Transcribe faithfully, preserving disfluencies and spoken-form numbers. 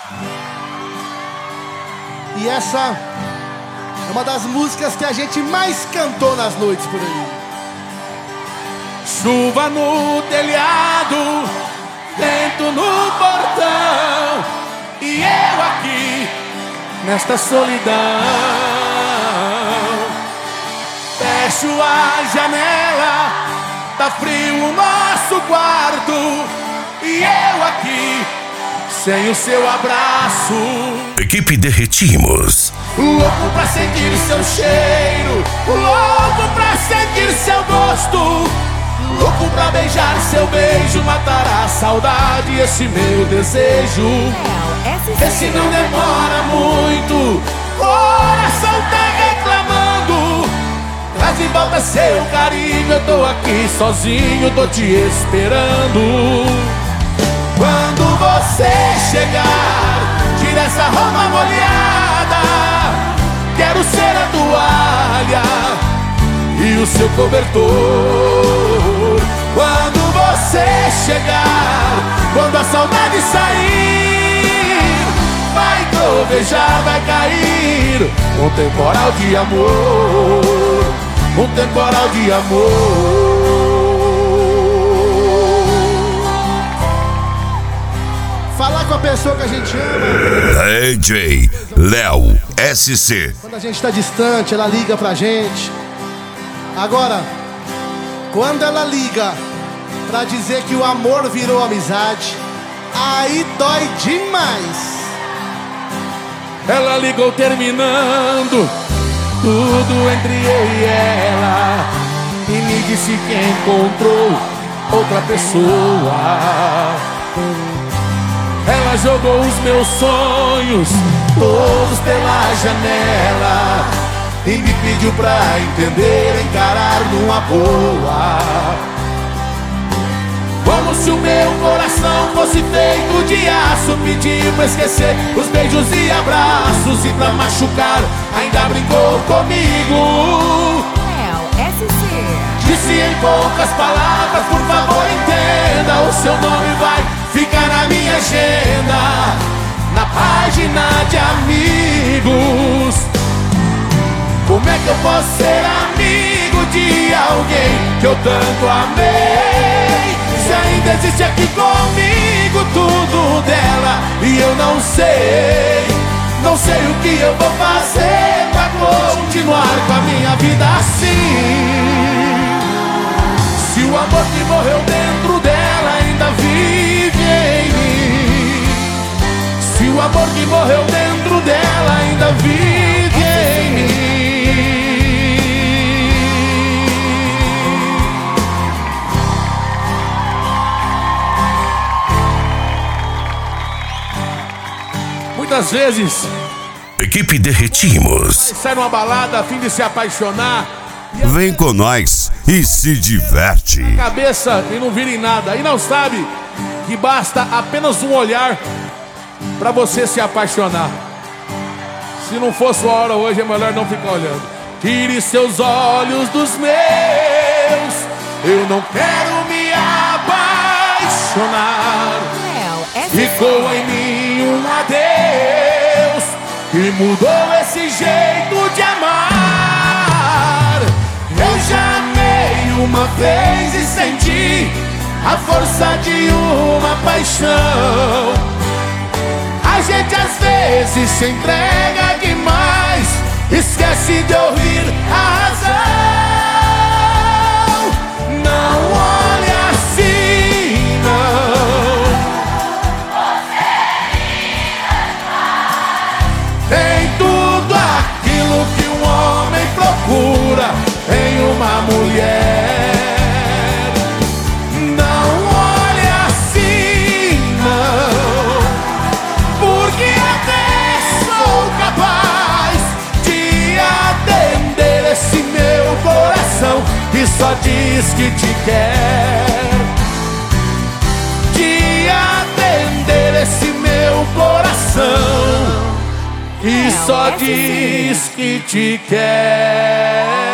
E essa é uma das músicas que a gente mais cantou nas noites por aí. Chuva no telhado, vento no portão, e eu aqui nesta solidão. Fecho a janela, tá frio o nosso quarto, e eu aqui sem o seu abraço. Equipe Derretimos. Louco pra sentir seu cheiro, louco pra sentir seu gosto, louco pra beijar seu beijo, matar a saudade, esse meu desejo. Esse não demora muito, coração tá reclamando. Traz de volta seu carinho, eu tô aqui sozinho, tô te esperando. Quando você chegar, tira essa roupa molhada, quero ser a toalha e o seu cobertor. Quando você chegar, quando a saudade sair, vai trovejar, vai cair um temporal de amor, um temporal de amor. Falar com a pessoa que a gente ama. D J Léo S C. Quando a gente está distante, ela liga pra gente. Agora, quando ela liga pra dizer que o amor virou amizade, aí dói demais. Ela ligou terminando tudo entre eu e ela, e me disse que encontrou outra pessoa. Ela jogou os meus sonhos todos pela janela e me pediu pra entender, encarar numa boa. Como se o meu coração fosse feito de aço, pediu pra esquecer os beijos e abraços, e pra machucar ainda brincou comigo. Léo S C. Disse em poucas palavras, por favor entenda, o seu nome vai ficar na minha agenda, na página de amigos. Como é que eu posso ser amigo de alguém que eu tanto amei, se ainda existe aqui comigo tudo dela e eu não sei, não sei o que eu vou fazer pra continuar com a minha vida assim. Se o amor que morreu dentro dela ainda vive em mim, se o amor que morreu dentro dela ainda vive em mim. Muitas vezes Equipe Derretimos. sai numa balada a fim de se apaixonar, Vem com nós e se diverte. cabeça e não vira em nada, e não sabe que basta apenas um olhar pra você se apaixonar. Se não fosse a hora hoje, é melhor não ficar olhando. Tire seus olhos dos meus, eu não quero me apaixonar. Léo S C. Ficou em mim um adeus que mudou esse jeito de amar. Eu já amei uma vez e senti a força de uma paixão. A gente às vezes se entrega demais, esquece de ouvir a razão. Não olhe assim, não. Tem tudo aquilo que um homem procura em uma mulher. Não olhe assim, não, porque até sou capaz de atender esse meu coração que só diz que te quer, de atender esse meu coração que só diz que te quer.